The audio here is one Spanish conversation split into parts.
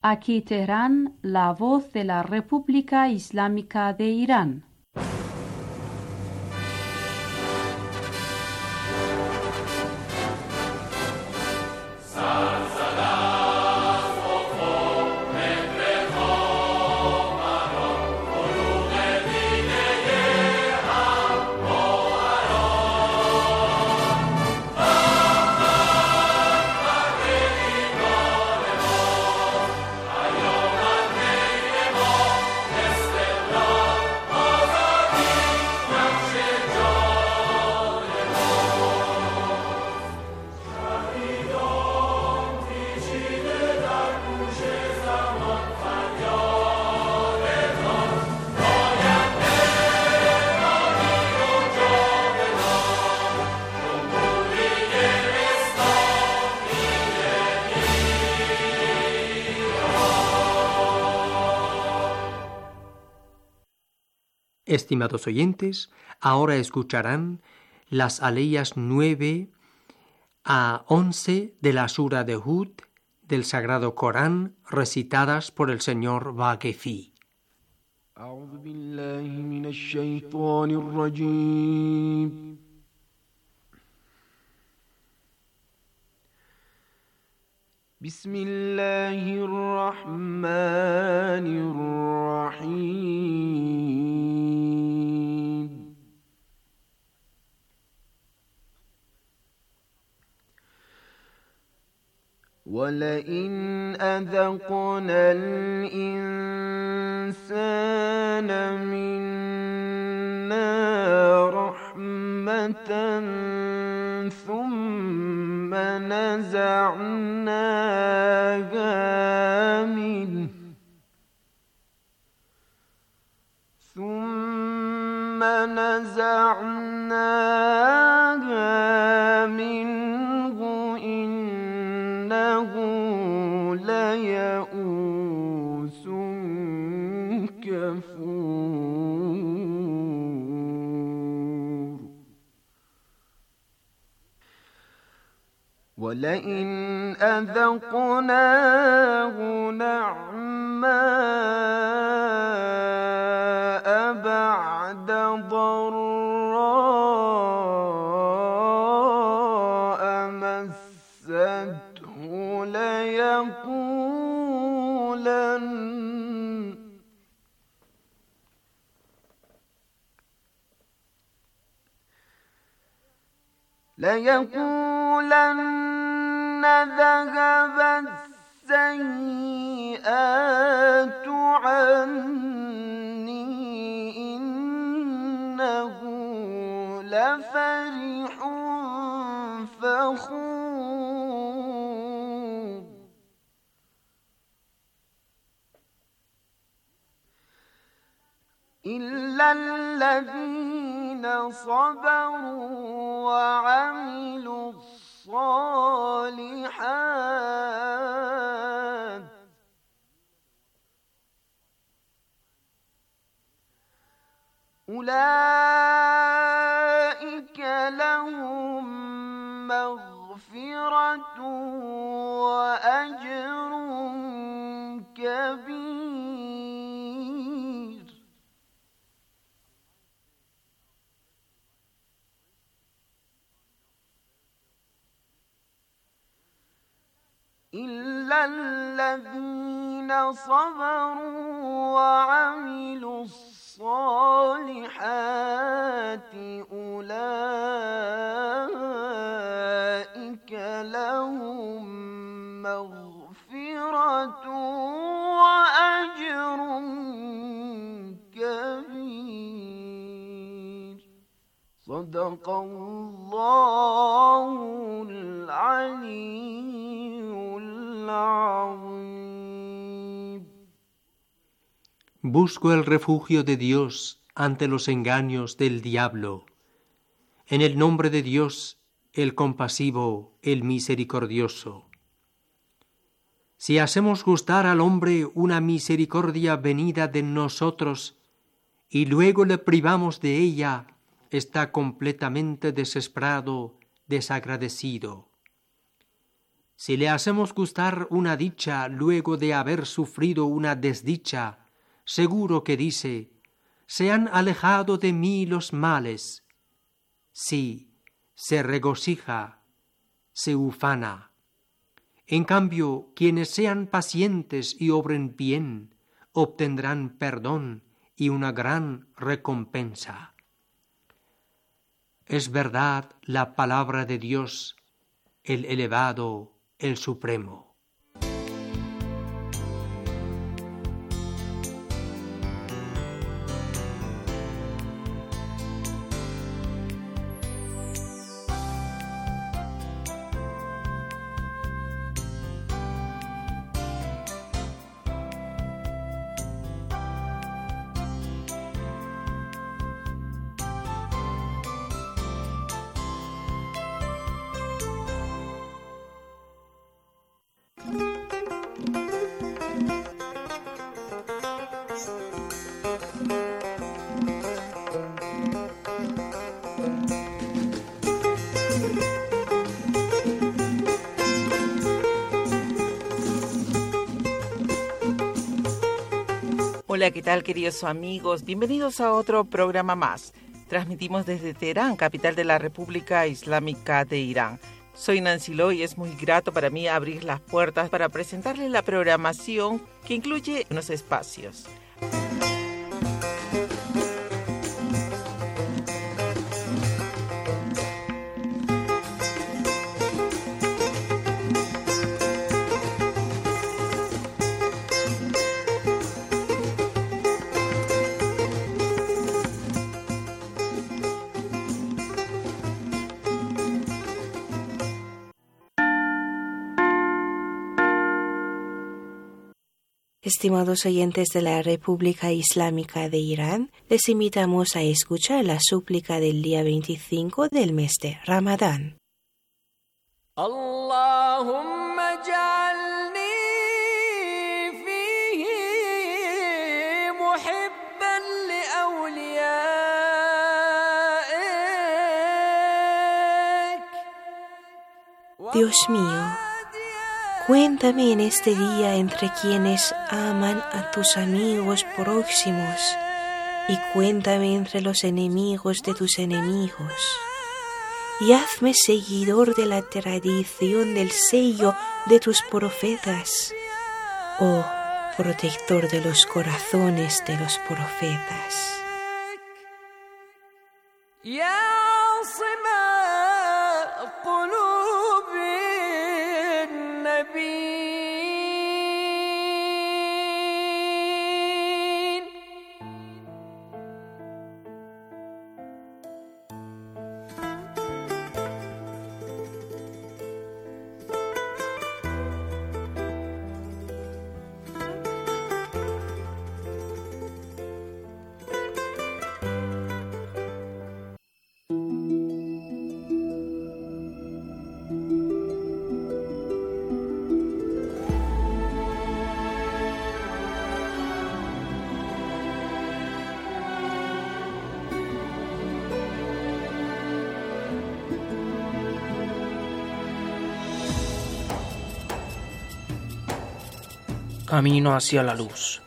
Aquí Teherán, la voz de la República Islámica de Irán. Estimados oyentes, ahora escucharán las aleyas 9 a 11 de la Sura de Hud del Sagrado Corán, recitadas por el señor Vaquefi. أعوذ بالله من الشيطان الرجيم. بسم الله الرحمن الرحيم. ولئن أذقنا الإنسان منا رحمة ثم نزعناها منه إنه ليئوس كفور. ولئن أذقناه نعماء بعد ضراء مسته ليقولن ذهب السيئات عني إنه لفرح فخور. إلا الذين صبروا وعملوا الصالحات أولئك لهم مغفرة وأجر كبير. إلا الذين صبروا وعملوا الصالحات أولئك لهم مغفرة وأجر كبير. صدق الله العلي العظيم. Busco el refugio de Dios ante los engaños del diablo. En el nombre de Dios, el compasivo, el misericordioso. Si hacemos gustar al hombre una misericordia venida de nosotros y luego le privamos de ella, está completamente desesperado, desagradecido. Si le hacemos gustar una dicha luego de haber sufrido una desdicha, seguro que dice: se han alejado de mí los males. Sí, se regocija, se ufana. En cambio, quienes sean pacientes y obren bien, obtendrán perdón y una gran recompensa. Es verdad la palabra de Dios, el elevado, el supremo. Hola, ¿qué tal, queridos amigos? Bienvenidos a otro programa más. Transmitimos desde Teherán, capital de la República Islámica de Irán. Soy Nancy Lo y es muy grato para mí abrir las puertas para presentarles la programación que incluye unos espacios. Estimados oyentes de la República Islámica de Irán, les invitamos a escuchar la súplica del día 25 del mes de Ramadán. Allahumma ja'alni fihi muhibban li awliyaik. Dios mío, cuéntame en este día entre quienes aman a tus amigos próximos y cuéntame entre los enemigos de tus enemigos. Y hazme seguidor de la tradición del sello de tus profetas, oh protector de los corazones de los profetas. Camino hacia la luz.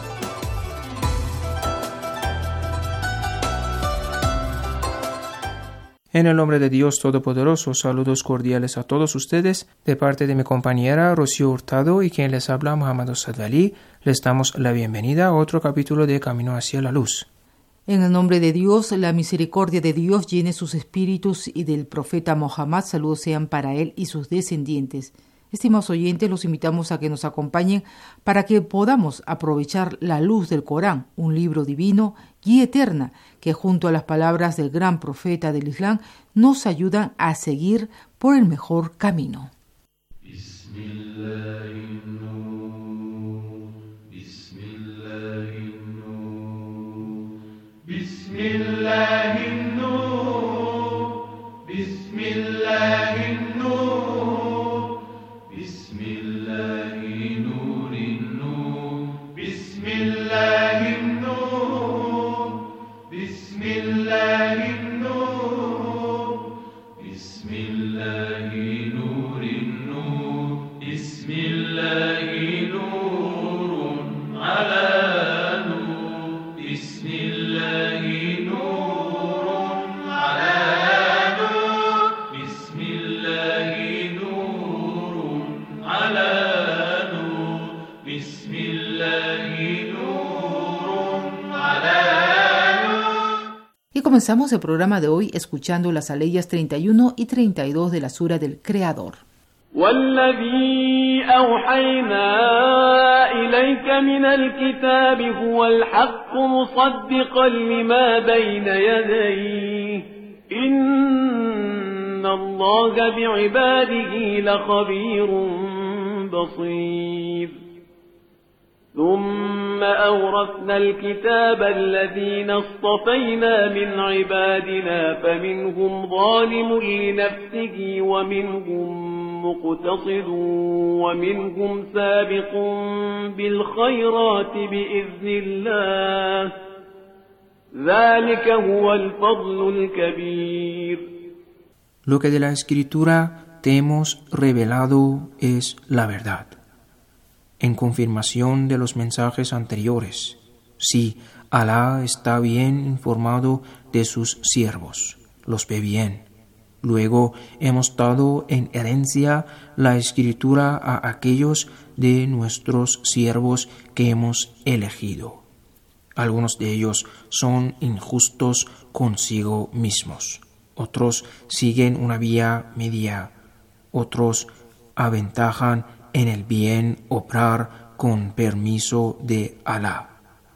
En el nombre de Dios Todopoderoso, saludos cordiales a todos ustedes, de parte de mi compañera Rocío Hurtado y quien les habla Muhammad Sadali, les damos la bienvenida a otro capítulo de Camino hacia la luz. En el nombre de Dios, la misericordia de Dios llene sus espíritus y del profeta Mohammed, saludos sean para él y sus descendientes. Estimados oyentes, los invitamos a que nos acompañen para que podamos aprovechar la luz del Corán, un libro divino, guía eterna, que junto a las palabras del gran profeta del Islam nos ayudan a seguir por el mejor camino. Y comenzamos el programa de hoy escuchando las aleyas 31 y 32 de la Sura del Creador. والذي أوحينا إليك من الكتاب هو الحق مصدقا لما بين يديه إن الله بعباده لخبير بصير ثم أورثنا الكتاب الذين اصطفينا من عبادنا فمنهم ظالم لنفسه ومنهم مقتصد ومنهم سابق بالخيرات بإذن الله ذلك هو الفضل الكبير. Lo que de la Escritura te hemos revelado es la verdad, en confirmación de los mensajes anteriores. Sí, Alá está bien informado de sus siervos, los ve bien. Luego hemos dado en herencia la Escritura a aquellos de nuestros siervos que hemos elegido. Algunos de ellos son injustos consigo mismos, otros siguen una vía media, otros aventajan en el bien obrar con permiso de Alá.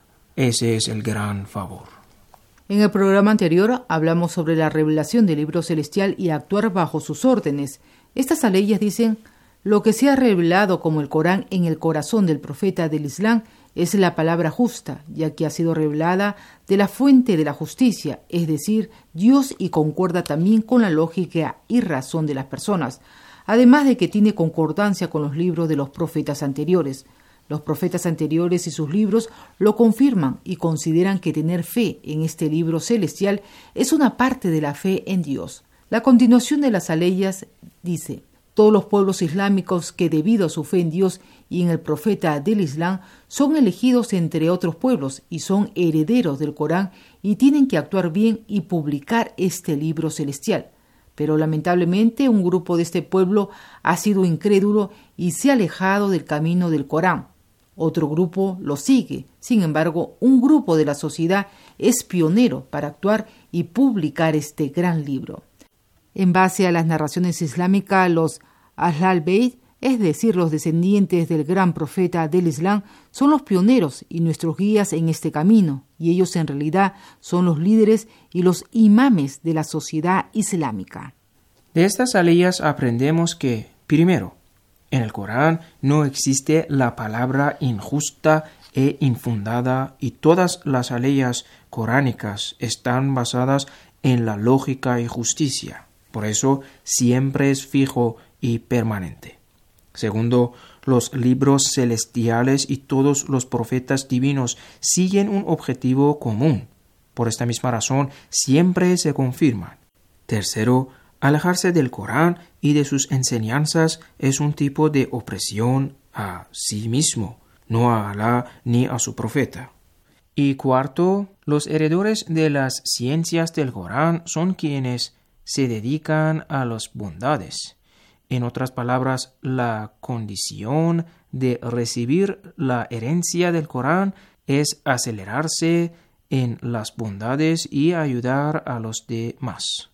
Ese es el gran favor. En el programa anterior hablamos sobre la revelación del libro celestial y actuar bajo sus órdenes. Estas aleyas dicen: lo que se ha revelado como el Corán en el corazón del profeta del Islam es la palabra justa, ya que ha sido revelada de la fuente de la justicia, es decir, Dios, y concuerda también con la lógica y razón de las personas, además de que tiene concordancia con los libros de los profetas anteriores. Los profetas anteriores y sus libros lo confirman y consideran que tener fe en este libro celestial es una parte de la fe en Dios. La continuación de las aleyas dice: todos los pueblos islámicos que debido a su fe en Dios y en el profeta del Islam son elegidos entre otros pueblos y son herederos del Corán y tienen que actuar bien y publicar este libro celestial. Pero lamentablemente un grupo de este pueblo ha sido incrédulo y se ha alejado del camino del Corán. Otro grupo lo sigue. Sin embargo, un grupo de la sociedad es pionero para actuar y publicar este gran libro. En base a las narraciones islámicas, los Ahl Bayt, es decir, los descendientes del gran profeta del Islam, son los pioneros y nuestros guías en este camino, y ellos en realidad son los líderes y los imames de la sociedad islámica. De estas aleyas aprendemos que, primero, en el Corán no existe la palabra injusta e infundada y todas las aleyas coránicas están basadas en la lógica y justicia. Por eso siempre es fijo y permanente. Segundo, los libros celestiales y todos los profetas divinos siguen un objetivo común. Por esta misma razón siempre se confirman. Tercero, alejarse del Corán y de sus enseñanzas es un tipo de opresión a sí mismo, no a Alá ni a su profeta. Y cuarto, los heredores de las ciencias del Corán son quienes se dedican a las bondades. En otras palabras, la condición de recibir la herencia del Corán es acelerarse en las bondades y ayudar a los demás.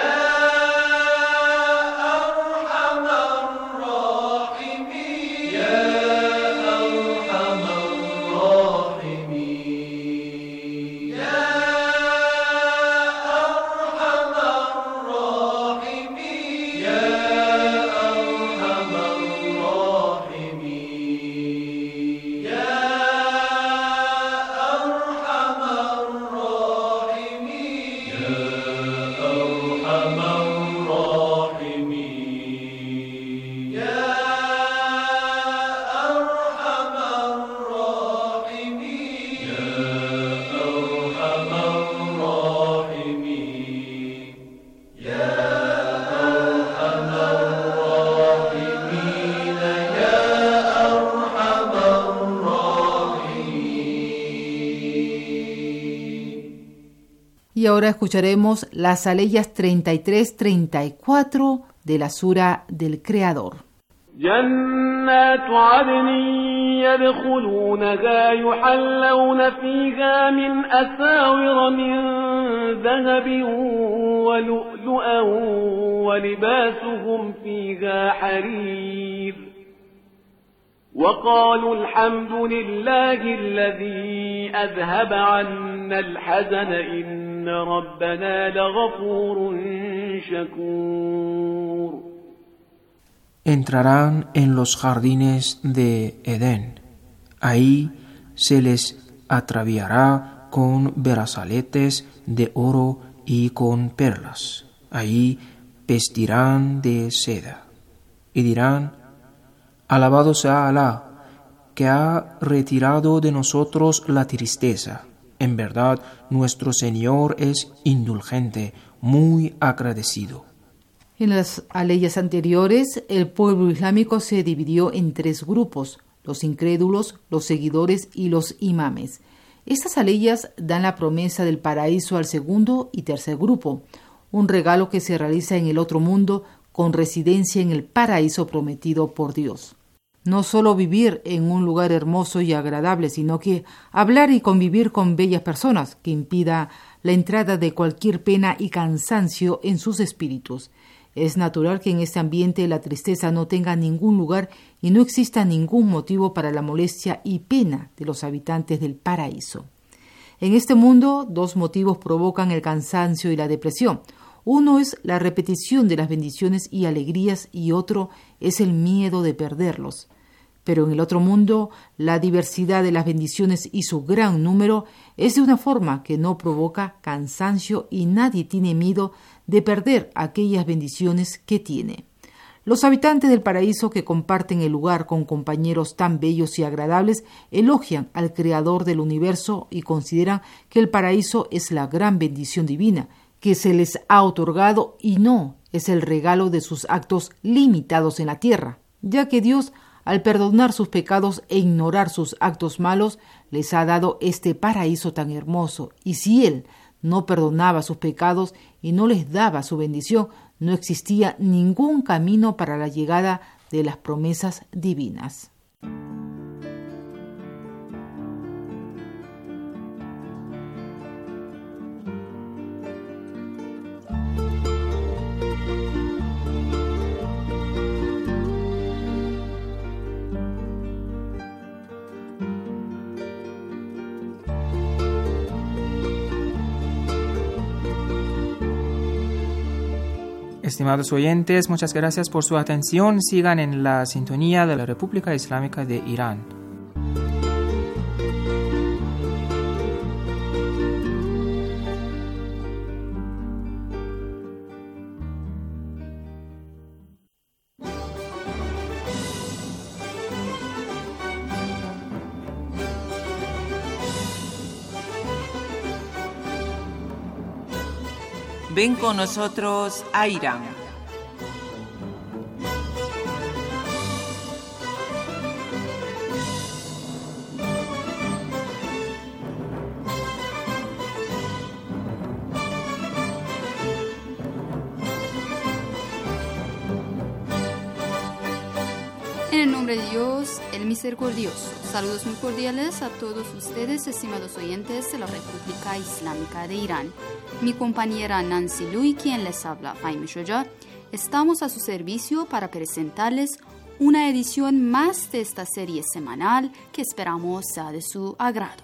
Y ahora escucharemos las aleyas 33-34 de la Sura del Creador. جنات عدن يدخلونها يحلون فيها من أساور من ذهب ولؤلؤا ولباسهم فيها حرير وقالوا الحمد لله الذي أذهب عنا الحزن إن ربنا لغفور شكور. Entrarán en los jardines de Edén. Ahí se les ataviará con brazaletes de oro y con perlas. Ahí vestirán de seda y dirán: alabado sea Alá, que ha retirado de nosotros la tristeza. En verdad, nuestro Señor es indulgente, muy agradecido. En las aleyas anteriores, el pueblo islámico se dividió en 3 grupos: los incrédulos, los seguidores y los imames. Estas aleyas dan la promesa del paraíso al segundo y tercer grupo, un regalo que se realiza en el otro mundo con residencia en el paraíso prometido por Dios. No solo vivir en un lugar hermoso y agradable, sino que hablar y convivir con bellas personas, que impida la entrada de cualquier pena y cansancio en sus espíritus. Es natural que en este ambiente la tristeza no tenga ningún lugar y no exista ningún motivo para la molestia y pena de los habitantes del paraíso. En este mundo, 2 motivos provocan el cansancio y la depresión. Uno es la repetición de las bendiciones y alegrías y otro es el miedo de perderlos. Pero en el otro mundo, la diversidad de las bendiciones y su gran número es de una forma que no provoca cansancio y nadie tiene miedo de perder aquellas bendiciones que tiene. Los habitantes del paraíso, que comparten el lugar con compañeros tan bellos y agradables, elogian al Creador del universo y consideran que el paraíso es la gran bendición divina que se les ha otorgado y no es el regalo de sus actos limitados en la tierra, ya que Dios, al perdonar sus pecados e ignorar sus actos malos, les ha dado este paraíso tan hermoso, y si Él no perdonaba sus pecados y no les daba su bendición, no existía ningún camino para la llegada de las promesas divinas. Estimados oyentes, muchas gracias por su atención. Sigan en la sintonía de la República Islámica de Irán. Ven con nosotros a Irán. En el nombre de Dios, el Misericordioso. Saludos muy cordiales a todos ustedes, estimados oyentes de la República Islámica de Irán. Mi compañera Nancy Lui, quien les habla, Jaime Shoya, estamos a su servicio para presentarles una edición más de esta serie semanal que esperamos sea de su agrado.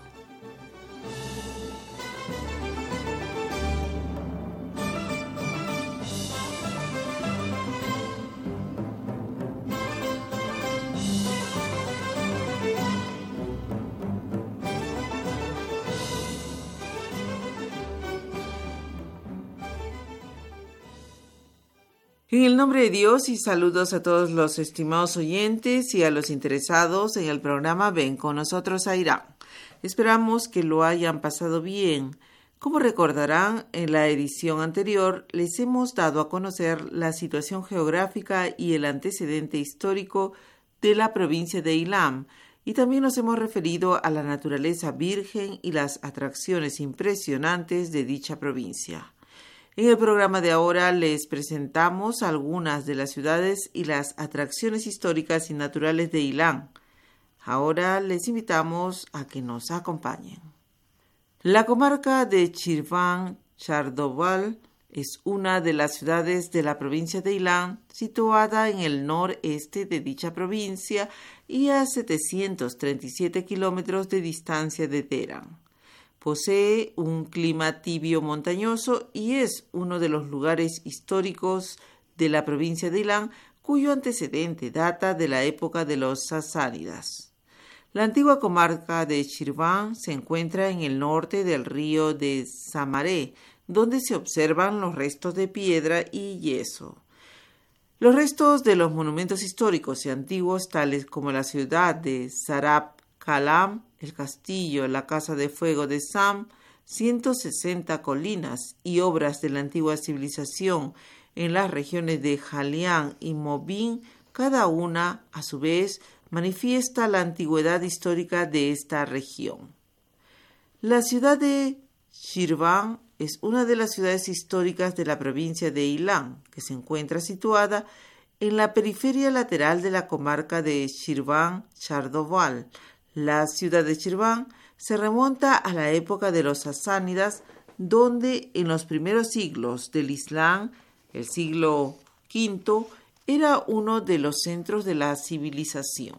En el nombre de Dios y saludos a todos los estimados oyentes y a los interesados en el programa Ven con nosotros a Irán. Esperamos que lo hayan pasado bien. Como recordarán, en la edición anterior les hemos dado a conocer la situación geográfica y el antecedente histórico de la provincia de Ilam, y también nos hemos referido a la naturaleza virgen y las atracciones impresionantes de dicha provincia. En el programa de ahora les presentamos algunas de las ciudades y las atracciones históricas y naturales de Ilam. Ahora les invitamos a que nos acompañen. La comarca de Shirvan Chardoval es una de las ciudades de la provincia de Ilán, situada en el noreste de dicha provincia y a 737 kilómetros de distancia de Teherán. Posee un clima tibio montañoso y es uno de los lugares históricos de la provincia de Ilán cuyo antecedente data de la época de los sasánidas. La antigua comarca de Shirvan se encuentra en el norte del río de Samaré, donde se observan los restos de piedra y yeso. Los restos de los monumentos históricos y antiguos, tales como la ciudad de Sarab Kalam, el castillo, la casa de fuego de Sam, 160 colinas y obras de la antigua civilización en las regiones de Jalián y Mobin, cada una, a su vez, manifiesta la antigüedad histórica de esta región. La ciudad de Shirvan es una de las ciudades históricas de la provincia de Ilán, que se encuentra situada en la periferia lateral de la comarca de Shirvan-Chardoval. La ciudad de Shirvan se remonta a la época de los sasánidas, donde en los primeros siglos del Islam, el siglo V, era uno de los centros de la civilización.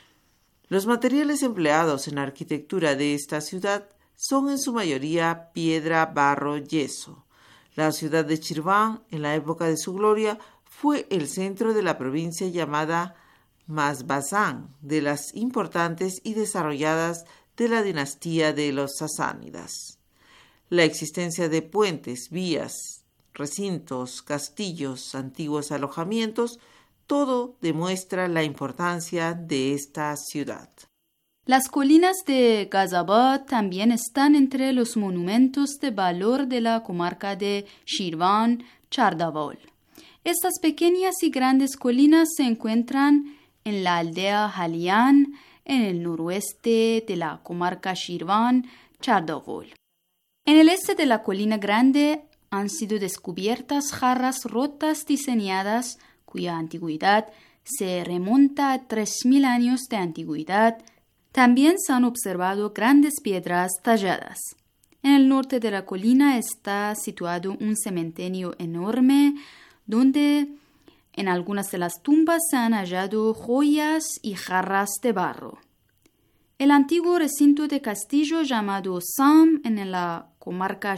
Los materiales empleados en la arquitectura de esta ciudad son en su mayoría piedra, barro, yeso. La ciudad de Shirvan, en la época de su gloria, fue el centro de la provincia llamada Mazbazán, de las importantes y desarrolladas de la dinastía de los sasánidas. La existencia de puentes, vías, recintos, castillos, antiguos alojamientos, todo demuestra la importancia de esta ciudad. Las colinas de Gazabad también están entre los monumentos de valor de la comarca de Shirvan-Chardoval. Estas pequeñas y grandes colinas se encuentran en la aldea Jalián, en el noroeste de la comarca Shirvan-Chardoval. En el este de la colina grande han sido descubiertas jarras rotas diseñadas cuya antigüedad se remonta a 3.000 años de antigüedad. También se han observado grandes piedras talladas. En el norte de la colina está situado un cementerio enorme donde en algunas de las tumbas se han hallado joyas y jarras de barro. El antiguo recinto de castillo llamado Sam en la comarca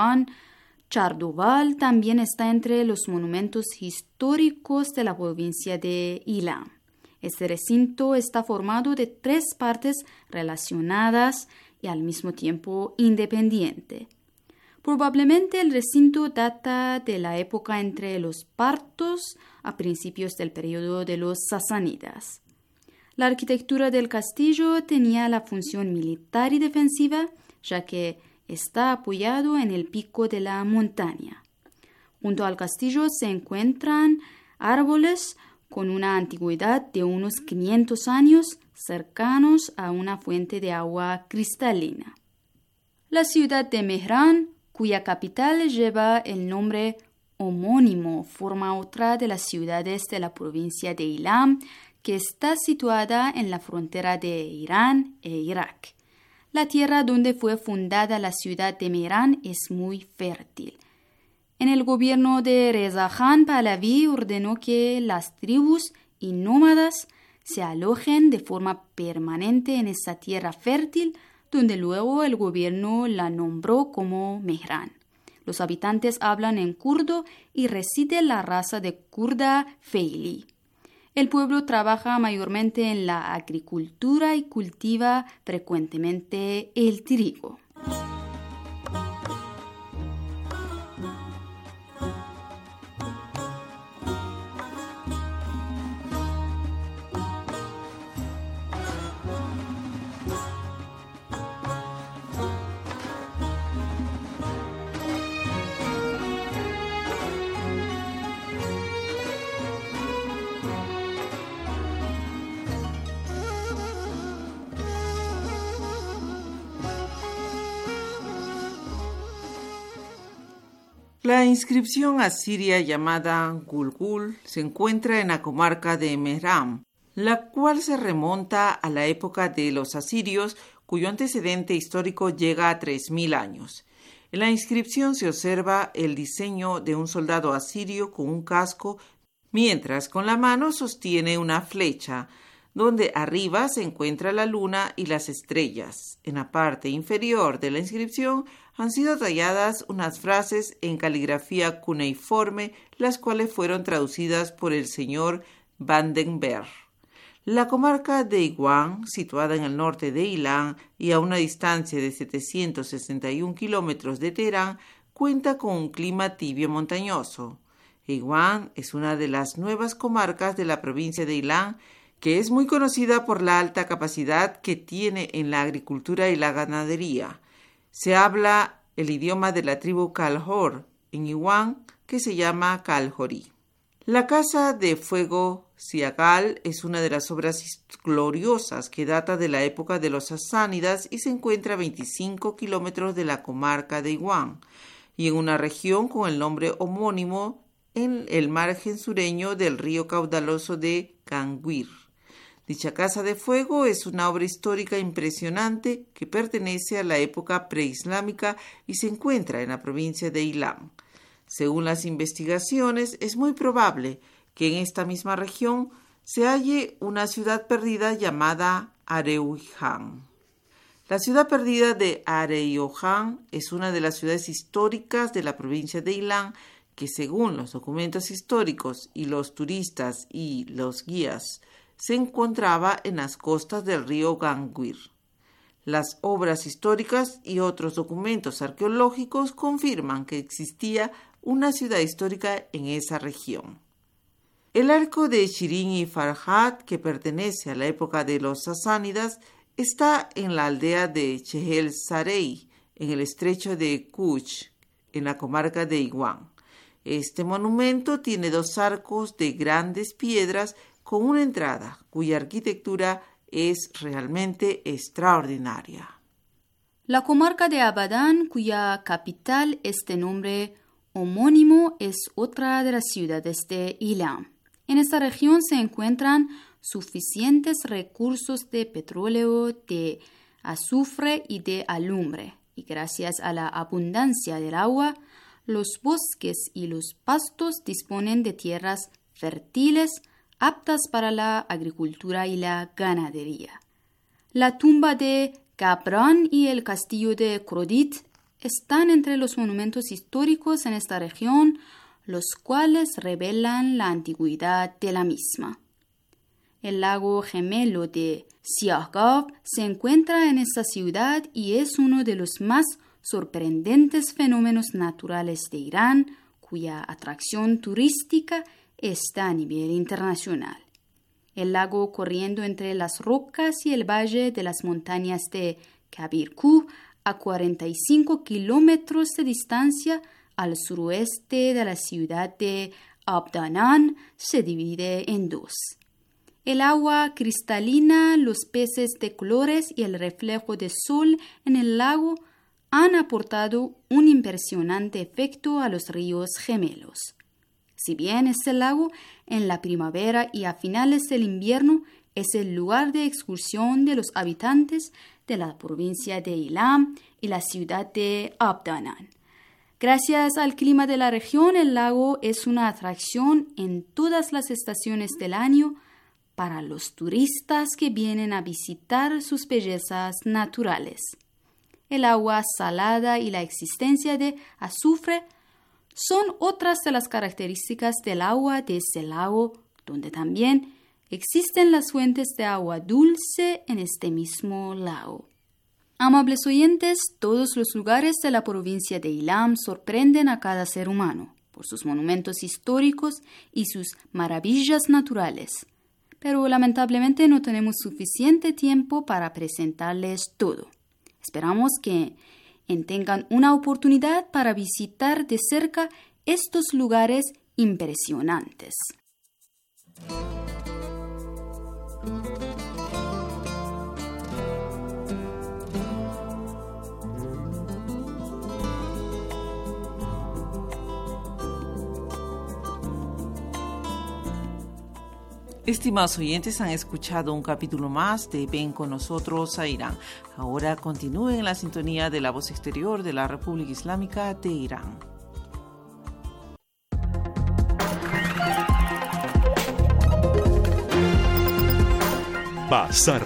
Shirvan-Chardoval también está entre los monumentos históricos de la provincia de Ilán. Este recinto está formado de 3 partes relacionadas y al mismo tiempo independiente. Probablemente el recinto data de la época entre los partos a principios del periodo de los sasánidas. La arquitectura del castillo tenía la función militar y defensiva, ya que está apoyado en el pico de la montaña. Junto al castillo se encuentran árboles con una antigüedad de unos 500 años, cercanos a una fuente de agua cristalina. La ciudad de Mehran, cuya capital lleva el nombre homónimo, forma otra de las ciudades de la provincia de Ilán, que está situada en la frontera de Irán e Irak. La tierra donde fue fundada la ciudad de Mehran es muy fértil. En el gobierno de Reza Khan Pahlavi ordenó que las tribus y nómadas se alojen de forma permanente en esa tierra fértil, donde luego el gobierno la nombró como Mehran. Los habitantes hablan en kurdo y reside la raza de kurda feili. El pueblo trabaja mayormente en la agricultura y cultiva frecuentemente el trigo. La inscripción asiria llamada Gulgul se encuentra en la comarca de Mehran, la cual se remonta a la época de los asirios, cuyo antecedente histórico llega a 3.000 años. En la inscripción se observa el diseño de un soldado asirio con un casco, mientras con la mano sostiene una flecha, donde arriba se encuentra la luna y las estrellas. En la parte inferior de la inscripción han sido talladas unas frases en caligrafía cuneiforme, las cuales fueron traducidas por el señor Vandenberg. La comarca de Iwan, situada en el norte de Ilán y a una distancia de 761 kilómetros de Teherán, cuenta con un clima tibio montañoso. Iwan es una de las nuevas comarcas de la provincia de Ilán, que es muy conocida por la alta capacidad que tiene en la agricultura y la ganadería. Se habla el idioma de la tribu Kalhor en Iwan, que se llama Kalhorí. La Casa de Fuego Siagal es una de las obras gloriosas que data de la época de los sasánidas y se encuentra a 25 kilómetros de la comarca de Iwan y en una región con el nombre homónimo en el margen sureño del río caudaloso de Ganguir. Dicha Casa de Fuego es una obra histórica impresionante que pertenece a la época preislámica y se encuentra en la provincia de Ilán. Según las investigaciones, es muy probable que en esta misma región se halle una ciudad perdida llamada Areujan. La ciudad perdida de Areujan es una de las ciudades históricas de la provincia de Ilán que, según los documentos históricos y los turistas y los guías, se encontraba en las costas del río Ganguir. Las obras históricas y otros documentos arqueológicos confirman que existía una ciudad histórica en esa región. El arco de Shirin y Farhat, que pertenece a la época de los sasánidas, está en la aldea de Chehel Sarey, en el estrecho de Kuch, en la comarca de Iwan. Este monumento tiene 2 arcos de grandes piedras con una entrada cuya arquitectura es realmente extraordinaria. La comarca de Abadán, cuya capital es de nombre homónimo, es otra de las ciudades de Ilán. En esta región se encuentran suficientes recursos de petróleo, de azufre y de alumbre, y gracias a la abundancia del agua, los bosques y los pastos disponen de tierras fértiles aptas para la agricultura y la ganadería. La tumba de Gabran y el castillo de Krodit están entre los monumentos históricos en esta región, los cuales revelan la antigüedad de la misma. El lago gemelo de Siahgab se encuentra en esta ciudad y es uno de los más sorprendentes fenómenos naturales de Irán, cuya atracción turística está a nivel internacional. El lago corriendo entre las rocas y el valle de las montañas de Kabirku, a 45 kilómetros de distancia al suroeste de la ciudad de Abdanan, se divide en 2. El agua cristalina, los peces de colores y el reflejo del sol en el lago han aportado un impresionante efecto a los ríos gemelos. Si bien este lago en la primavera y a finales del invierno es el lugar de excursión de los habitantes de la provincia de Ilán y la ciudad de Abdanan. Gracias al clima de la región, el lago es una atracción en todas las estaciones del año para los turistas que vienen a visitar sus bellezas naturales. El agua salada y la existencia de azufre son otras de las características del agua de este lago, donde también existen las fuentes de agua dulce en este mismo lago. Amables oyentes, todos los lugares de la provincia de Ilán sorprenden a cada ser humano por sus monumentos históricos y sus maravillas naturales. Pero lamentablemente no tenemos suficiente tiempo para presentarles todo. Esperamos que tengan una oportunidad para visitar de cerca estos lugares impresionantes. Estimados oyentes, han escuchado un capítulo más de Ven con nosotros a Irán. Ahora continúen en la sintonía de la voz exterior de la República Islámica de Irán. Bazar.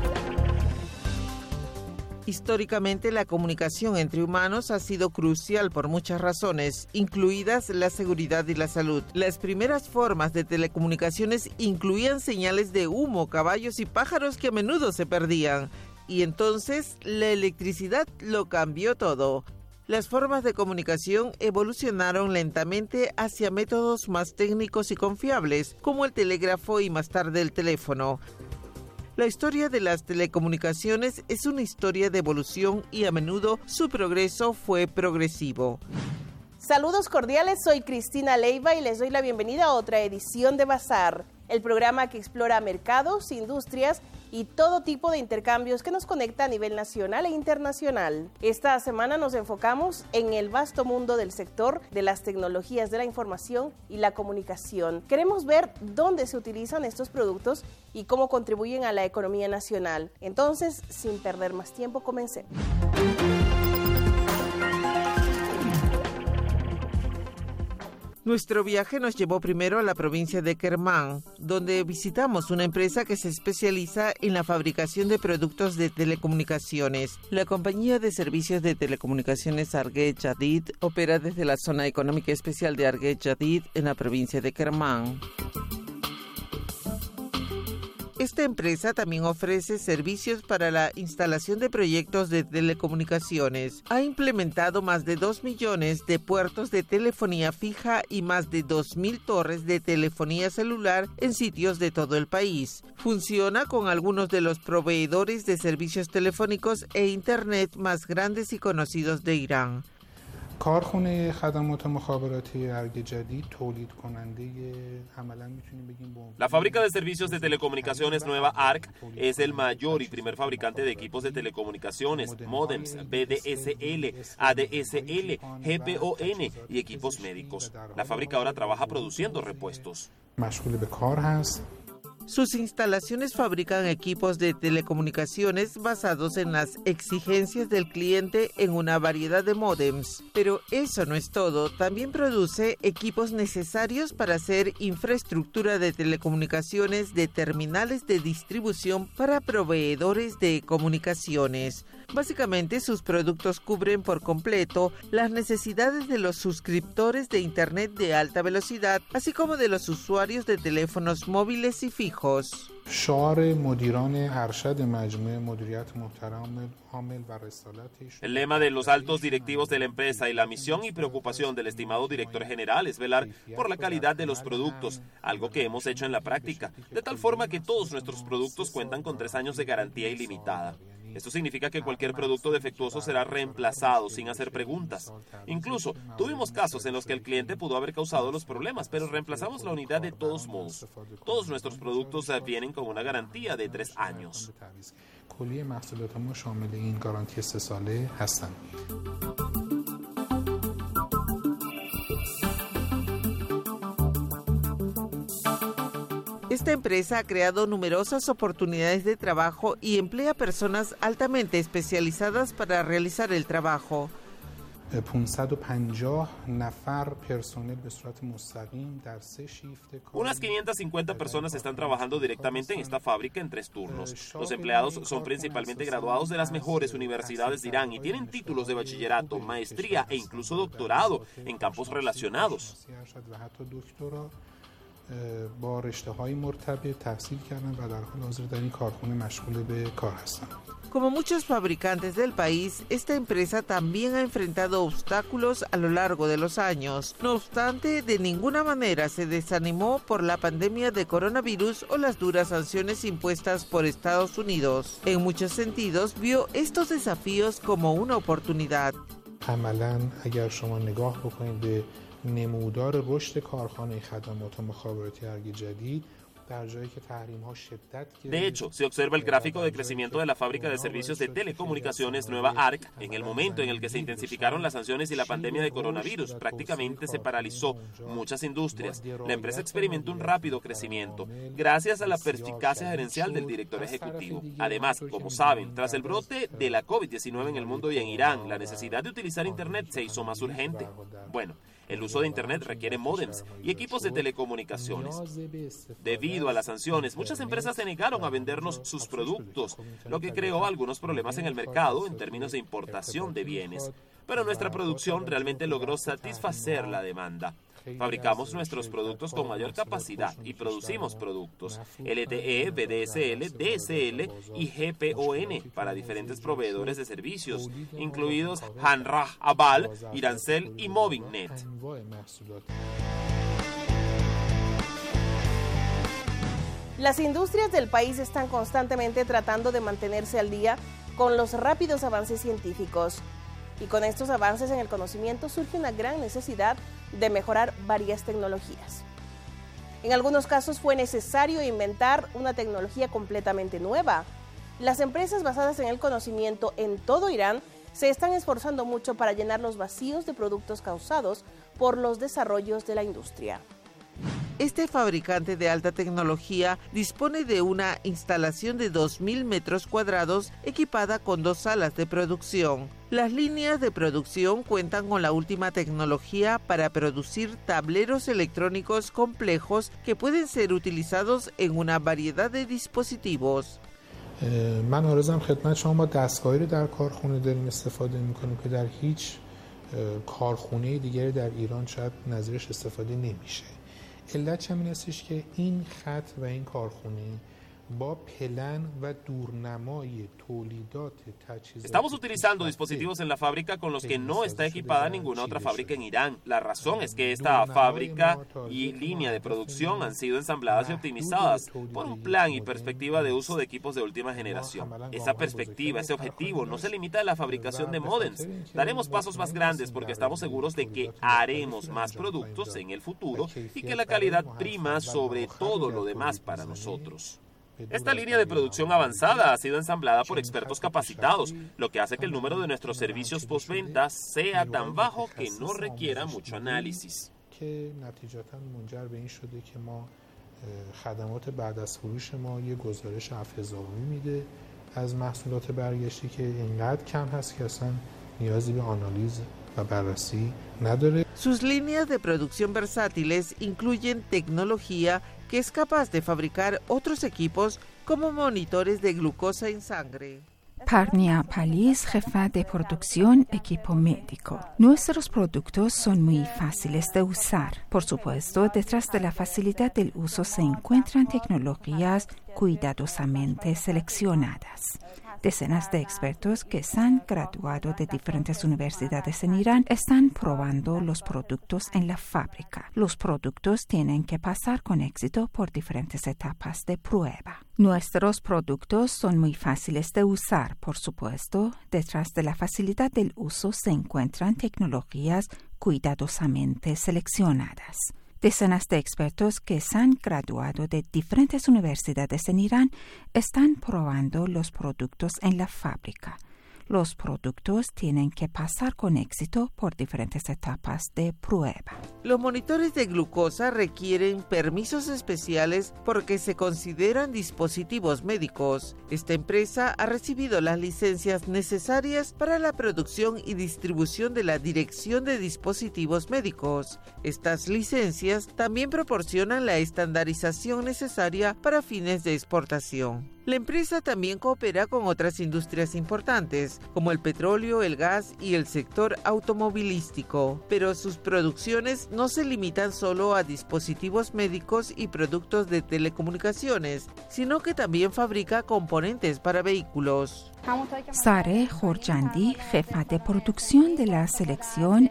Históricamente, la comunicación entre humanos ha sido crucial por muchas razones, incluidas la seguridad y la salud. Las primeras formas de telecomunicaciones incluían señales de humo, caballos y pájaros que a menudo se perdían. Y entonces, la electricidad lo cambió todo. Las formas de comunicación evolucionaron lentamente hacia métodos más técnicos y confiables, como el telégrafo y más tarde el teléfono. La historia de las telecomunicaciones es una historia de evolución y a menudo su progreso fue progresivo. Saludos cordiales, soy Cristina Leiva y les doy la bienvenida a otra edición de Bazar, el programa que explora mercados, industrias y todo tipo de intercambios que nos conecta a nivel nacional e internacional. Esta semana nos enfocamos en el vasto mundo del sector de las tecnologías de la información y la comunicación. Queremos ver dónde se utilizan estos productos y cómo contribuyen a la economía nacional. Entonces, sin perder más tiempo, comencemos. Nuestro viaje nos llevó primero a la provincia de Kermán, donde visitamos una empresa que se especializa en la fabricación de productos de telecomunicaciones. La compañía de servicios de telecomunicaciones Arget Jadid opera desde la zona económica especial de Arget Jadid en la provincia de Kermán. Esta empresa también ofrece servicios para la instalación de proyectos de telecomunicaciones. Ha implementado más de 2 millones de puertos de telefonía fija y más de 2.000 torres de telefonía celular en sitios de todo el país. Funciona con algunos de los proveedores de servicios telefónicos e internet más grandes y conocidos de Irán. La fábrica de servicios de telecomunicaciones Nueva ARC es el mayor y primer fabricante de equipos de telecomunicaciones, módems, VDSL, ADSL, GPON y equipos médicos. La fábrica ahora trabaja produciendo repuestos. Sus instalaciones fabrican equipos de telecomunicaciones basados en las exigencias del cliente en una variedad de módems. Pero eso no es todo, también produce equipos necesarios para hacer infraestructura de telecomunicaciones de terminales de distribución para proveedores de comunicaciones. Básicamente, sus productos cubren por completo las necesidades de los suscriptores de Internet de alta velocidad, así como de los usuarios de teléfonos móviles y fijos. El lema de los altos directivos de la empresa y la misión y preocupación del estimado director general es velar por la calidad de los productos, algo que hemos hecho en la práctica, de tal forma que todos nuestros productos cuentan con 3 años de garantía ilimitada. Esto significa que cualquier producto defectuoso será reemplazado sin hacer preguntas. Incluso tuvimos casos en los que el cliente pudo haber causado los problemas, pero reemplazamos la unidad de todos modos. Todos nuestros productos vienen con una garantía de 3 años. Esta empresa ha creado numerosas oportunidades de trabajo y emplea personas altamente especializadas para realizar el trabajo. Unas 550 personas están trabajando directamente en esta fábrica en 3 turnos. Los empleados son principalmente graduados de las mejores universidades de Irán y tienen títulos de bachillerato, maestría e incluso doctorado en campos relacionados. با رشته‌های مرتبط تحصیل کردن و در حال حاضر در این کارخانه مشغول به کار هستن. Como muchos fabricantes del país, esta empresa también ha enfrentado obstáculos a lo largo de los años. No obstante, de ninguna manera se desanimó por la pandemia de coronavirus o las duras sanciones impuestas por Estados Unidos. En muchos sentidos, vio estos desafíos como una oportunidad. عملاً اگر شما نگاه بکنید به نمودار رشد کارخانه خدمات مخابراتی ارگ جدید De hecho, se observa el gráfico de crecimiento de la fábrica de servicios de telecomunicaciones Nueva ARC en el momento en el que se intensificaron las sanciones y la pandemia de coronavirus. Prácticamente se paralizó muchas industrias. La empresa experimentó un rápido crecimiento gracias a la perspicacia gerencial del director ejecutivo. Además, como saben, tras el brote de la COVID-19 en el mundo y en Irán, la necesidad de utilizar Internet se hizo más urgente. Bueno, el uso de Internet requiere módems y equipos de telecomunicaciones. Debido a las sanciones, muchas empresas se negaron a vendernos sus productos, lo que creó algunos problemas en el mercado en términos de importación de bienes. Pero nuestra producción realmente logró satisfacer la demanda. Fabricamos nuestros productos con mayor capacidad y producimos productos LTE, VDSL, DSL y GPON para diferentes proveedores de servicios, incluidos Hanrah Aval, Irancel y Movinet. Las industrias del país están constantemente tratando de mantenerse al día con los rápidos avances científicos. Y con estos avances en el conocimiento surge una gran necesidad de mejorar varias tecnologías. En algunos casos fue necesario inventar una tecnología completamente nueva. Las empresas basadas en el conocimiento en todo Irán se están esforzando mucho para llenar los vacíos de productos causados por los desarrollos de la industria. Este fabricante de alta tecnología dispone de una instalación de 2.000 metros cuadrados equipada con 2 salas de producción. Las líneas de producción cuentan con la última tecnología para producir tableros electrónicos complejos que pueden ser utilizados en una variedad de dispositivos. من عرضم خدمت شما با دستگاهی رو در کارخونه داریم استفاده می‌کنیم که در هیچ کارخونه دیگری در ایران شاید نظیرش استفاده نمیشه. علت همین استش که این خط و این کارخونه با پلن و دورنمای تولیدات تجهیزات. Estamos utilizando dispositivos en la fábrica con los que no está equipada ninguna otra fábrica en Irán. La razón es que esta fábrica y línea de producción han sido ensambladas y optimizadas por un plan y perspectiva de uso de equipos de última generación. Esa perspectiva, ese objetivo no se limita a la fabricación de módems. Daremos pasos más grandes porque estamos seguros de que haremos más productos en el futuro y que la calidad prima sobre todo lo demás para nosotros. Esta línea de producción avanzada ha sido ensamblada por expertos capacitados, lo que hace que el número de nuestros servicios postventa sea tan bajo que no requiera mucho análisis. Sus líneas de producción versátiles incluyen tecnología que es capaz de fabricar otros equipos como monitores de glucosa en sangre. Parnia Palis, jefa de producción, equipo médico. Nuestros productos son muy fáciles de usar. Por supuesto, detrás de la facilidad del uso se encuentran tecnologías cuidadosamente seleccionadas. Decenas de expertos que se han graduado de diferentes universidades en Irán están probando los productos en la fábrica. Los productos tienen que pasar con éxito por diferentes etapas de prueba. Nuestros productos son muy fáciles de usar, por supuesto. Detrás de la facilidad del uso se encuentran tecnologías cuidadosamente seleccionadas. Decenas de expertos que se han graduado de diferentes universidades en Irán están probando los productos en la fábrica. Los productos tienen que pasar con éxito por diferentes etapas de prueba. Los monitores de glucosa requieren permisos especiales porque se consideran dispositivos médicos. Esta empresa ha recibido las licencias necesarias para la producción y distribución de la Dirección de Dispositivos Médicos. Estas licencias también proporcionan la estandarización necesaria para fines de exportación. La empresa también coopera con otras industrias importantes, como el petróleo, el gas y el sector automovilístico, pero sus producciones no se limitan solo a dispositivos médicos y productos de telecomunicaciones, sino que también fabrica componentes para vehículos. Sare Jorjandi, jefa de producción de la selección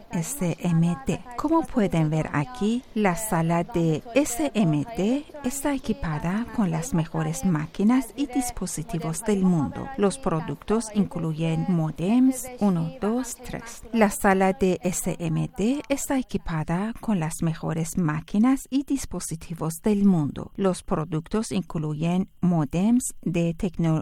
SMT. Como pueden ver aquí, la sala de SMT está equipada con las mejores máquinas y y dispositivos del mundo. Los productos incluyen modems 1, 2, 3. La sala de SMT está equipada con las mejores máquinas y dispositivos del mundo. Los productos incluyen modems de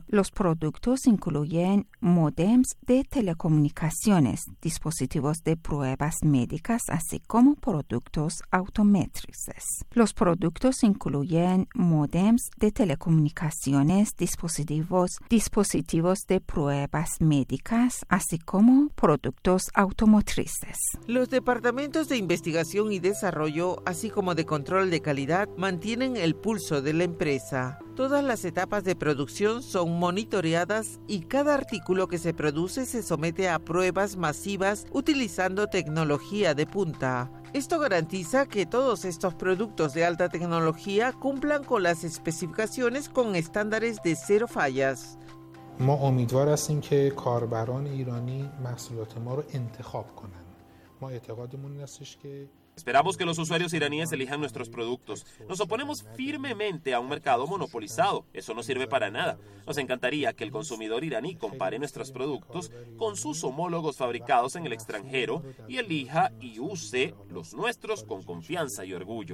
telecomunicaciones, dispositivos de pruebas médicas, así como productos automotrices. Los productos incluyen modems de telecomunicaciones, dispositivos de pruebas médicas, así como productos automotrices. Los departamentos de investigación y desarrollo, así como de control de calidad, mantienen el pulso de la empresa. Todas las etapas de producción son monitoreadas y cada artículo que se produce se somete a pruebas masivas utilizando tecnología de punta. Esto garantiza que todos estos productos de alta tecnología cumplan con las especificaciones con estándares de 0 fallas. ما امیدوار هستیم که کاربران ایرانی محصولات ما رو انتخاب کنن. ما اعتقادمون این هستش که Esperamos que los usuarios iraníes elijan nuestros productos. Nos oponemos firmemente a un mercado monopolizado. Eso no sirve para nada. Nos encantaría que el consumidor iraní compare nuestros productos con sus homólogos fabricados en el extranjero y elija y use los nuestros con confianza y orgullo.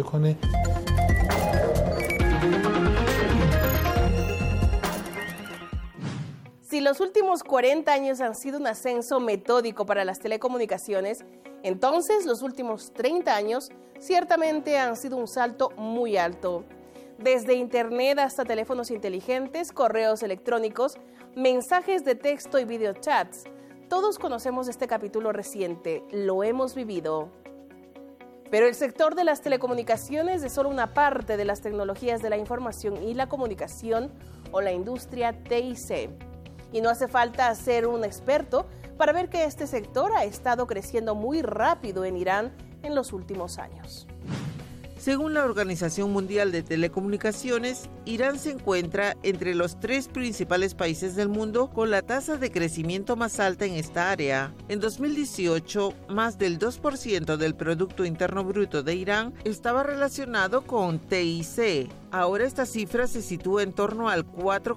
Si los últimos 40 años han sido un ascenso metódico para las telecomunicaciones, entonces los últimos 30 años ciertamente han sido un salto muy alto. Desde Internet hasta teléfonos inteligentes, correos electrónicos, mensajes de texto y videochats, todos conocemos este capítulo reciente, lo hemos vivido. Pero el sector de las telecomunicaciones es solo una parte de las tecnologías de la información y la comunicación o la industria TIC. Y no hace falta ser un experto para ver que este sector ha estado creciendo muy rápido en Irán en los últimos años. Según la Organización Mundial de Telecomunicaciones, Irán se encuentra entre los 3 principales países del mundo con la tasa de crecimiento más alta en esta área. En 2018, más del 2% del Producto Interno Bruto de Irán estaba relacionado con TIC. Ahora esta cifra se sitúa en torno al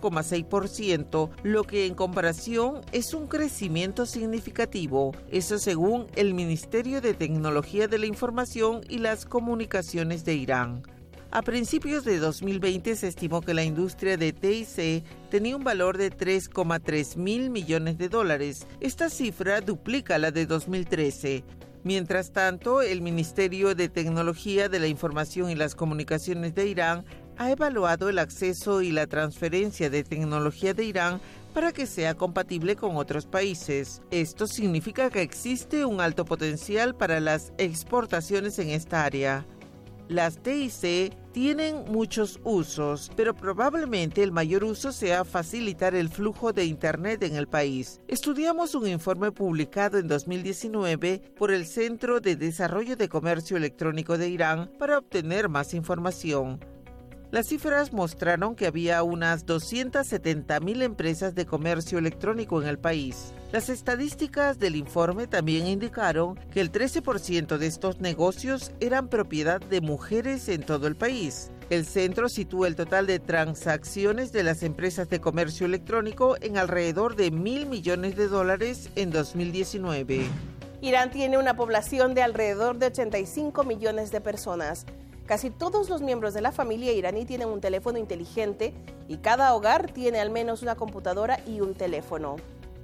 4,6%, lo que en comparación es un crecimiento significativo. Eso según el Ministerio de Tecnología de la Información y las Comunicaciones de Irán. A principios de 2020 se estimó que la industria de TIC tenía un valor de 3,3 mil millones de dólares. Esta cifra duplica la de 2013. Mientras tanto, el Ministerio de Tecnología de la Información y las Comunicaciones de Irán ha evaluado el acceso y la transferencia de tecnología de Irán para que sea compatible con otros países. Esto significa que existe un alto potencial para las exportaciones en esta área. Las TIC tienen muchos usos, pero probablemente el mayor uso sea facilitar el flujo de Internet en el país. Estudiamos un informe publicado en 2019 por el Centro de Desarrollo de Comercio Electrónico de Irán para obtener más información. Las cifras mostraron que había unas 270.000 empresas de comercio electrónico en el país. Las estadísticas del informe también indicaron que el 13% de estos negocios eran propiedad de mujeres en todo el país. El centro sitúa el total de transacciones de las empresas de comercio electrónico en alrededor de $1.000 millones en 2019. Irán tiene una población de alrededor de 85 millones de personas. Casi todos los miembros de la familia iraní tienen un teléfono inteligente y cada hogar tiene al menos una computadora y un teléfono.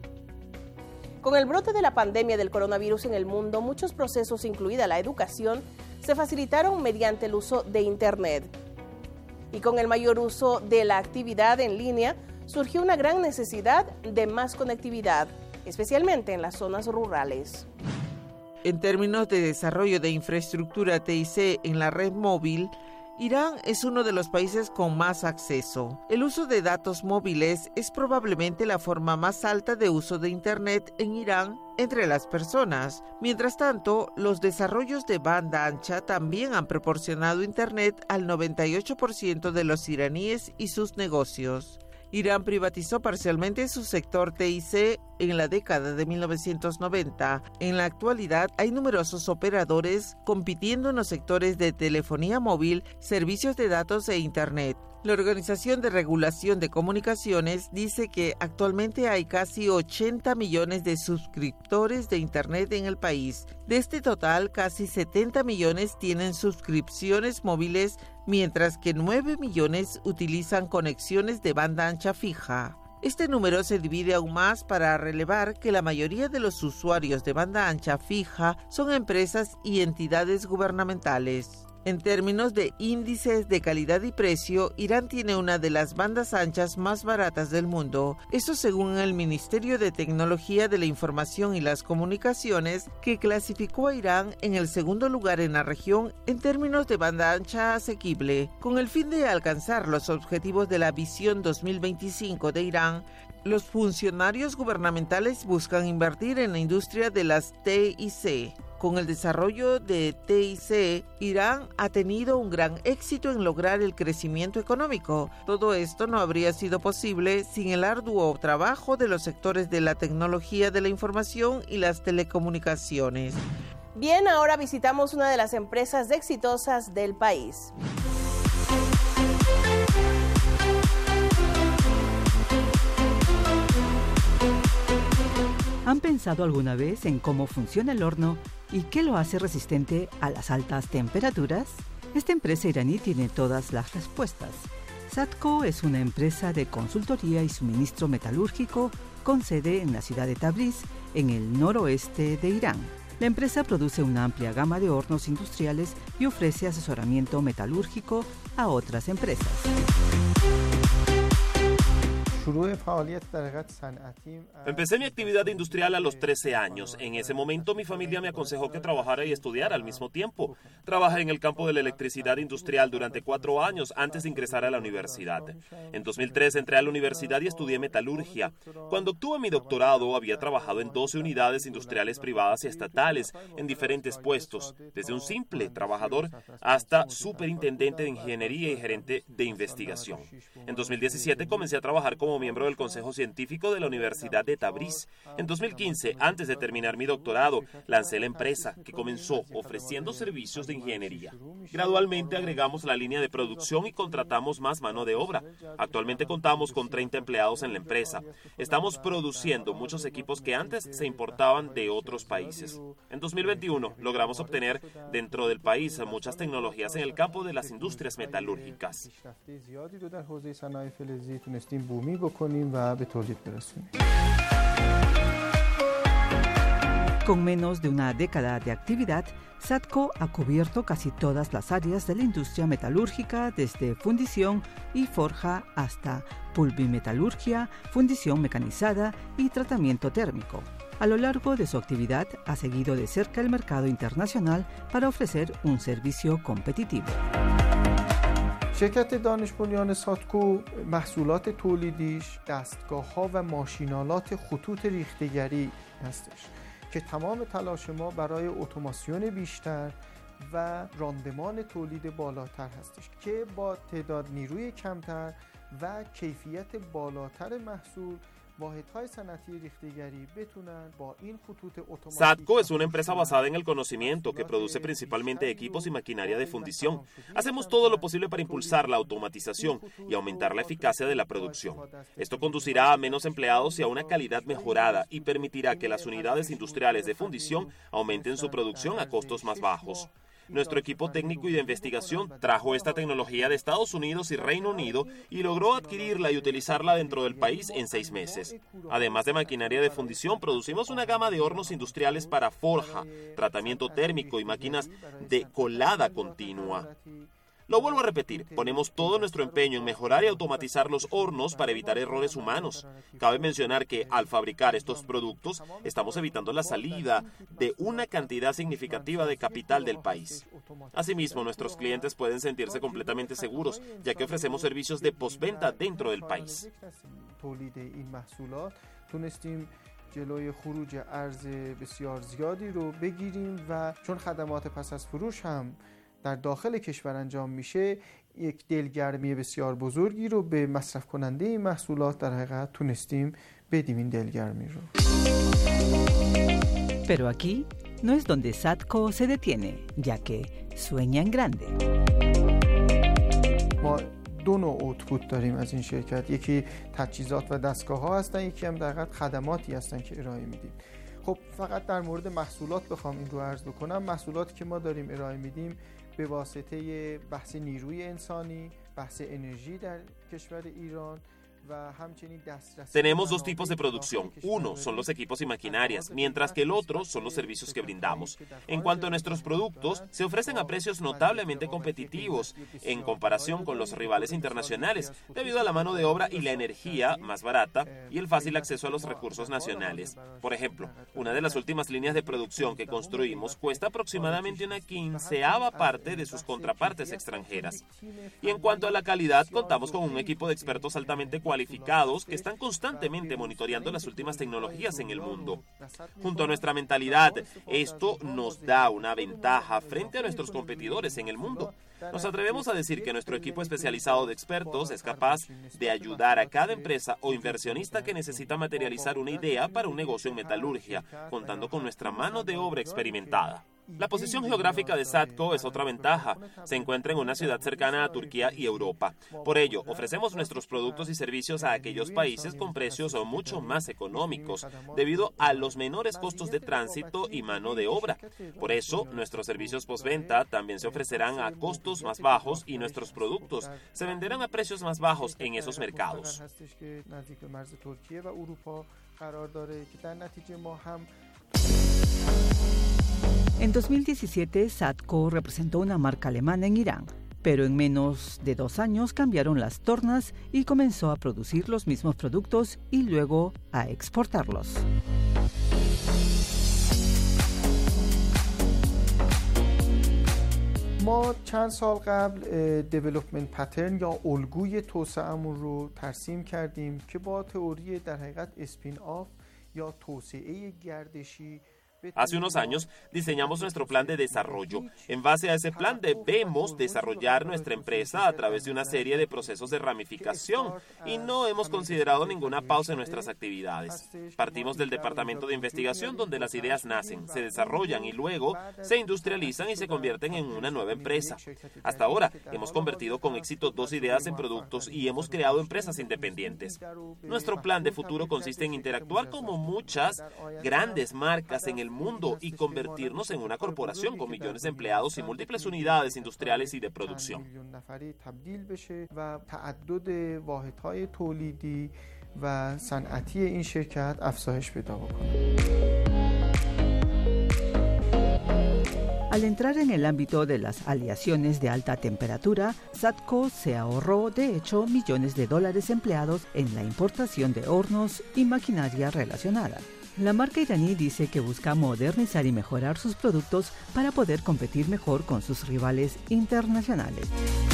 Con el brote de la pandemia del coronavirus en el mundo, muchos procesos, incluida la educación, se facilitaron mediante el uso de Internet. Y con el mayor uso de la actividad en línea, surgió una gran necesidad de más conectividad, especialmente en las zonas rurales. En términos de desarrollo de infraestructura TIC en la red móvil, Irán es uno de los países con más acceso. El uso de datos móviles es probablemente la forma más alta de uso de Internet en Irán entre las personas. Mientras tanto, los desarrollos de banda ancha también han proporcionado Internet al 98% de los iraníes y sus negocios. Irán privatizó parcialmente su sector TIC en la década de 1990. En la actualidad hay numerosos operadores compitiendo en los sectores de telefonía móvil, servicios de datos e Internet. La Organización de Regulación de Comunicaciones dice que actualmente hay casi 80 millones de suscriptores de Internet en el país. De este total, casi 70 millones tienen suscripciones móviles, mientras que 9 millones utilizan conexiones de banda ancha fija. Este número se divide aún más para relevar que la mayoría de los usuarios de banda ancha fija son empresas y entidades gubernamentales. En términos de índices de calidad y precio, Irán tiene una de las bandas anchas más baratas del mundo. Esto según el Ministerio de Tecnología de la Información y las Comunicaciones, que clasificó a Irán en el segundo lugar en la región en términos de banda ancha asequible. Con el fin de alcanzar los objetivos de la Visión 2025 de Irán, los funcionarios gubernamentales buscan invertir en la industria de las TIC. Con el desarrollo de TIC, Irán ha tenido un gran éxito en lograr el crecimiento económico. Todo esto no habría sido posible sin el arduo trabajo de los sectores de la tecnología de la información y las telecomunicaciones. Bien, ahora visitamos una de las empresas exitosas del país. ¿Han pensado alguna vez en cómo funciona el horno y qué lo hace resistente a las altas temperaturas? Esta empresa iraní tiene todas las respuestas. Sadco es una empresa de consultoría y suministro metalúrgico con sede en la ciudad de Tabriz, en el noroeste de Irán. La empresa produce una amplia gama de hornos industriales y ofrece asesoramiento metalúrgico a otras empresas. Empecé mi actividad industrial a los 13 años. En ese momento mi familia me aconsejó que trabajara y estudiara al mismo tiempo. Trabajé en el campo de la electricidad industrial durante 4 años antes de ingresar a la universidad. En 2003 entré a la universidad y estudié metalurgia. Cuando obtuve mi doctorado había trabajado en 12 unidades industriales privadas y estatales en diferentes puestos, desde un simple trabajador hasta superintendente de ingeniería y gerente de investigación. En 2017 comencé a trabajar como miembro del Consejo Científico de la Universidad de Tabriz. En 2015, antes de terminar mi doctorado, lancé la empresa, que comenzó ofreciendo servicios de ingeniería. Gradualmente agregamos la línea de producción y contratamos más mano de obra. Actualmente contamos con 30 empleados en la empresa. Estamos produciendo muchos equipos que antes se importaban de otros países. En 2021 logramos obtener dentro del país muchas tecnologías en el campo de las industrias metalúrgicas. Con menos de una década de actividad, Sadco ha cubierto casi todas las áreas de la industria metalúrgica, desde fundición y forja hasta pulvimetalurgia, fundición mecanizada y tratamiento térmico. A lo largo de su actividad, ha seguido de cerca el mercado internacional para ofrecer un servicio competitivo. شرکت دانش بنیان سادکو محصولات تولیدیش دستگاه‌ها و ماشین‌آلات خطوط ریخته‌گری هستش که تمام تلاش ما برای اتوماسیون بیشتر و راندمان تولید بالاتر هستش که با تعداد نیروی کمتر و کیفیت بالاتر محصول Sadco es una empresa basada en el conocimiento que produce principalmente equipos y maquinaria de fundición. Hacemos todo lo posible para impulsar la automatización y aumentar la eficacia de la producción. Esto conducirá a menos empleados y a una calidad mejorada y permitirá que las unidades industriales de fundición aumenten su producción a costos más bajos. Nuestro equipo técnico y de investigación trajo esta tecnología de Estados Unidos y Reino Unido y logró adquirirla y utilizarla dentro del país en 6 meses. Además de maquinaria de fundición, producimos una gama de hornos industriales para forja, tratamiento térmico y máquinas de colada continua. Lo vuelvo a repetir, ponemos todo nuestro empeño en mejorar y automatizar los hornos para evitar errores humanos. Cabe mencionar que al fabricar estos productos estamos evitando la salida de una cantidad significativa de capital del país. Asimismo, nuestros clientes pueden sentirse completamente seguros, ya que ofrecemos servicios de postventa dentro del país. جلوی خروج ارز بسیار زیادی رو بگیریم و چون خدمات پس از فروش هم در داخل کشور انجام میشه یک دلگرمی بسیار بزرگی رو به مصرف کننده این محصولات در حقیقت تونستیم بدیم این دلگرمی رو. Pero aquí no es donde Sadco se detiene, ya que sueña en grande. ما دو نوع اوتپوت داریم از این شرکت. یکی تجهیزات و دستگاه‌ها هستن، یکی هم در حقیقت خدماتی هستن که ارائه میدیم. خب فقط در مورد محصولات بخوام این رو عرض بکنم، محصولاتی که ما داریم ارائه میدیم به واسطه بحث نیروی انسانی، بحث انرژی در کشور ایران. Tenemos dos tipos de producción. Uno son los equipos y maquinarias, mientras que el otro son los servicios que brindamos. En cuanto a nuestros productos, se ofrecen a precios notablemente competitivos en comparación con los rivales internacionales, debido a la mano de obra y la energía más barata y el fácil acceso a los recursos nacionales. Por ejemplo, una de las últimas líneas de producción que construimos cuesta aproximadamente una 1/15 parte de sus contrapartes extranjeras. Y en cuanto a la calidad, contamos con un equipo de expertos altamente cualificados que están constantemente monitoreando las últimas tecnologías en el mundo. Junto a nuestra mentalidad, esto nos da una ventaja frente a nuestros competidores en el mundo. Nos atrevemos a decir que nuestro equipo especializado de expertos es capaz de ayudar a cada empresa o inversionista que necesita materializar una idea para un negocio en metalurgia, contando con nuestra mano de obra experimentada. La posición geográfica de Sadco es otra ventaja. Se encuentra en una ciudad cercana a Turquía y Europa. Por ello, ofrecemos nuestros productos y servicios a aquellos países con precios mucho más económicos, debido a los menores costos de tránsito y mano de obra. Por eso, nuestros servicios postventa también se ofrecerán a costos más bajos y nuestros productos se venderán a precios más bajos en esos mercados. En 2017, Sadco representó una marca alemana en Irán, pero en menos de 2 años cambiaron las tornas y comenzó a producir los mismos productos y luego a exportarlos. ما چند سال قبل دیولپمنت پترن یا الگوی توسعه‌مون رو ترسیم کردیم که با تئوری در حقیقت اسپین آف یا توسعه گردشی. Hace unos años diseñamos nuestro plan de desarrollo. En base a ese plan debemos desarrollar nuestra empresa a través de una serie de procesos de ramificación y no hemos considerado ninguna pausa en nuestras actividades. Partimos del departamento de investigación donde las ideas nacen, se desarrollan y luego se industrializan y se convierten en una nueva empresa. Hasta ahora hemos convertido con éxito 2 ideas en productos y hemos creado empresas independientes. Nuestro plan de futuro consiste en interactuar como muchas grandes marcas en el mundo y convertirnos en una corporación con millones de empleados y múltiples unidades industriales y de producción. Al entrar en el ámbito de las aleaciones de alta temperatura, Sadco se ahorró, de hecho, millones de dólares empleados en la importación de hornos y maquinaria relacionada. La marca iraní dice que busca modernizar y mejorar sus productos para poder competir mejor con sus rivales internacionales.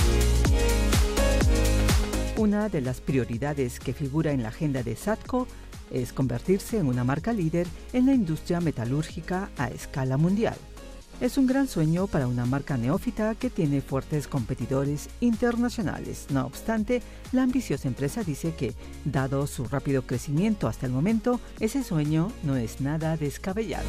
Una de las prioridades que figura en la agenda de Sadco es convertirse en una marca líder en la industria metalúrgica a escala mundial. Es un gran sueño para una marca neófita que tiene fuertes competidores internacionales. No obstante, la ambiciosa empresa dice que, dado su rápido crecimiento hasta el momento, ese sueño no es nada descabellado.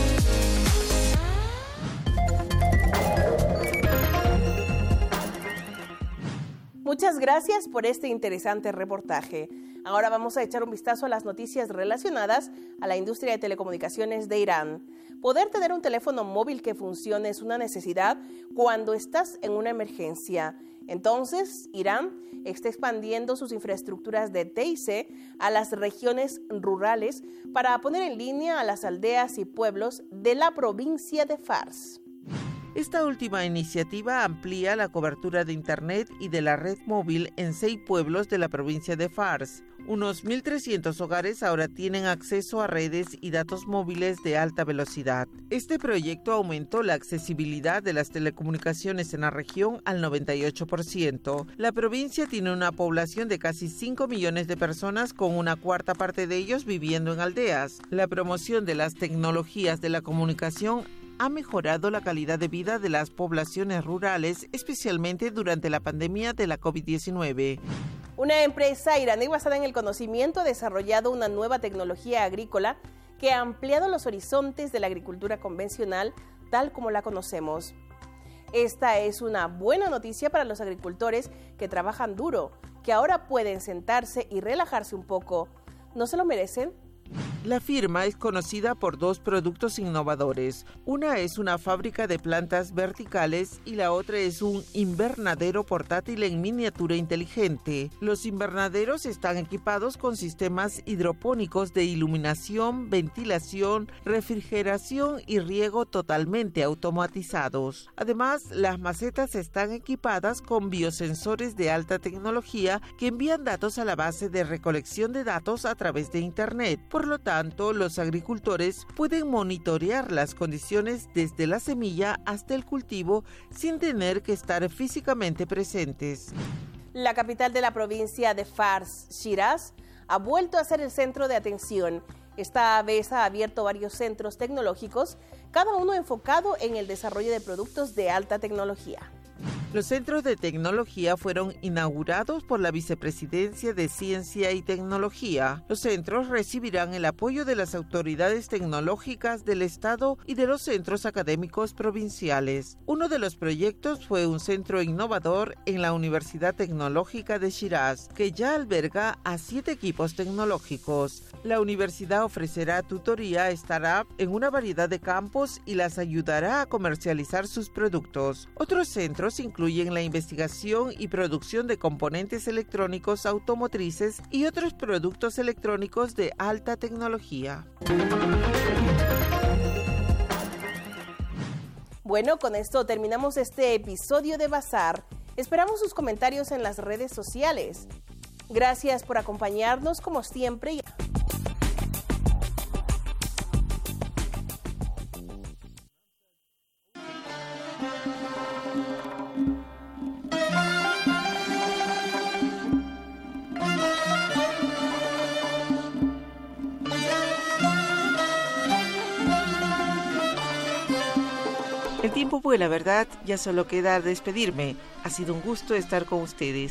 Muchas gracias por este interesante reportaje. Ahora vamos a echar un vistazo a las noticias relacionadas a la industria de telecomunicaciones de Irán. Poder tener un teléfono móvil que funcione es una necesidad cuando estás en una emergencia. Entonces, Irán está expandiendo sus infraestructuras de TIC a las regiones rurales para poner en línea a las aldeas y pueblos de la provincia de Fars. Esta última iniciativa amplía la cobertura de Internet y de la red móvil en 6 pueblos de la provincia de Fars. Unos 1.300 hogares ahora tienen acceso a redes y datos móviles de alta velocidad. Este proyecto aumentó la accesibilidad de las telecomunicaciones en la región al 98%. La provincia tiene una población de casi 5 millones de personas, con una cuarta parte de ellos viviendo en aldeas. La promoción de las tecnologías de la comunicación ha mejorado la calidad de vida de las poblaciones rurales, especialmente durante la pandemia de la COVID-19. Una empresa iraní basada en el conocimiento ha desarrollado una nueva tecnología agrícola que ha ampliado los horizontes de la agricultura convencional tal como la conocemos. Esta es una buena noticia para los agricultores que trabajan duro, que ahora pueden sentarse y relajarse un poco. ¿No se lo merecen? La firma es conocida por dos productos innovadores. Una es una fábrica de plantas verticales y la otra es un invernadero portátil en miniatura inteligente. Los invernaderos están equipados con sistemas hidropónicos de iluminación, ventilación, refrigeración y riego totalmente automatizados. Además, las macetas están equipadas con biosensores de alta tecnología que envían datos a la base de recolección de datos a través de Internet. Por lo tanto, los agricultores pueden monitorear las condiciones desde la semilla hasta el cultivo sin tener que estar físicamente presentes. La capital de la provincia de Fars, Shiraz, ha vuelto a ser el centro de atención. Esta vez ha abierto varios centros tecnológicos, cada uno enfocado en el desarrollo de productos de alta tecnología. Los centros de tecnología fueron inaugurados por la Vicepresidencia de Ciencia y Tecnología. Los centros recibirán el apoyo de las autoridades tecnológicas del Estado y de los centros académicos provinciales. Uno de los proyectos fue un centro innovador en la Universidad Tecnológica de Shiraz, que ya alberga a 7 equipos tecnológicos. La universidad ofrecerá tutoría a startups en una variedad de campos y las ayudará a comercializar sus productos. Otros centros incluyen la investigación y producción de componentes electrónicos automotrices y otros productos electrónicos de alta tecnología. Bueno, con esto terminamos este episodio de Bazar. Esperamos sus comentarios en las redes sociales. Gracias por acompañarnos como siempre. El tiempo vuela, ¿verdad? Ya solo queda despedirme. Ha sido un gusto estar con ustedes.